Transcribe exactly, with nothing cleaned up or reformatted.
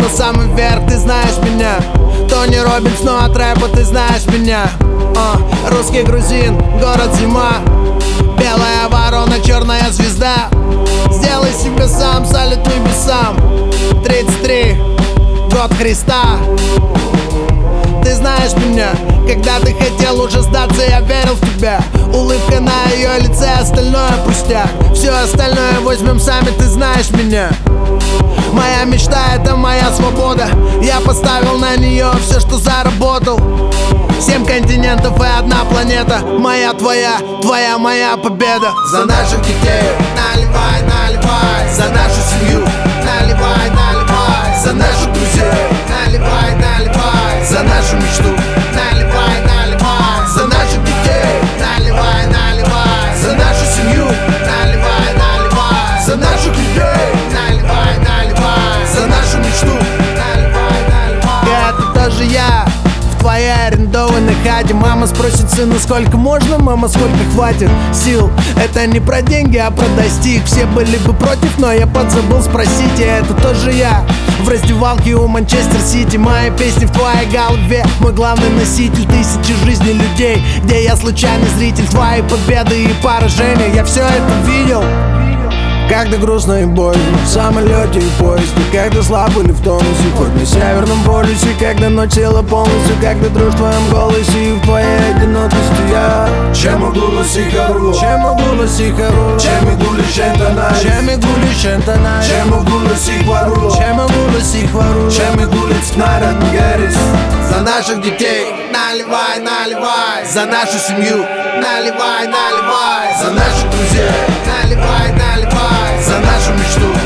самый верх, ты знаешь меня. Тони Роббинс, но от рэпа ты знаешь меня. а, Русский грузин, город зима. Белая ворона, черная звезда. Сделай себе сам, салют небесам. Тридцать три, год Христа. Ты знаешь меня. Когда ты хотел уже сдаться, я верил в тебя. Улыбка на ее лице, остальное пустяк. Все остальное возьмем сами, ты знаешь меня. Моя мечта — это моя свобода. Я поставил на нее все, что заработал. Семь континентов и одна планета. Моя, твоя, твоя, моя победа. За наших детей наливай, наливай. За нашу семью наливай, наливай. За наших друзей наливай, наливай. За нашу мечту наливай, наливай. За наших детей наливай, наливай. За нашу семью наливай, наливай. За наших людей наливай, наливай. За нашу мечту наливай, наливай. Это тоже я в твоей арендованной хате. Мама спросит сына, сколько можно, мама, сколько хватит сил. Это не про деньги, а про достиг. Все были бы против, но я подзабыл спросить. И это тоже я в раздевалке у Манчестер Сити. Мои песни в твоей голове, мой главный носитель. Тысячи жизней людей, где я случайный зритель. Твои победы и поражения, я все это видел. Когда грустно и больно, в самолете и поезде. Когда слаб или в тонусе, хоть на Северном полюсе. Когда ночь села полностью, когда дрожь в твоем голосе. И в твоей одинокости я Ce mă gulă si harul, Ce mă gulă si harul, ce mi gulă șentanai, Ce mi gulă șentanai, ce mă gulă si harul, Ce mă gulă si harul, ce mi gulă цнарят мгарис. За наших детей наливай, наливай. За нашу семью наливай, наливай. За наших друзей наливай, наливай. За нашу мечту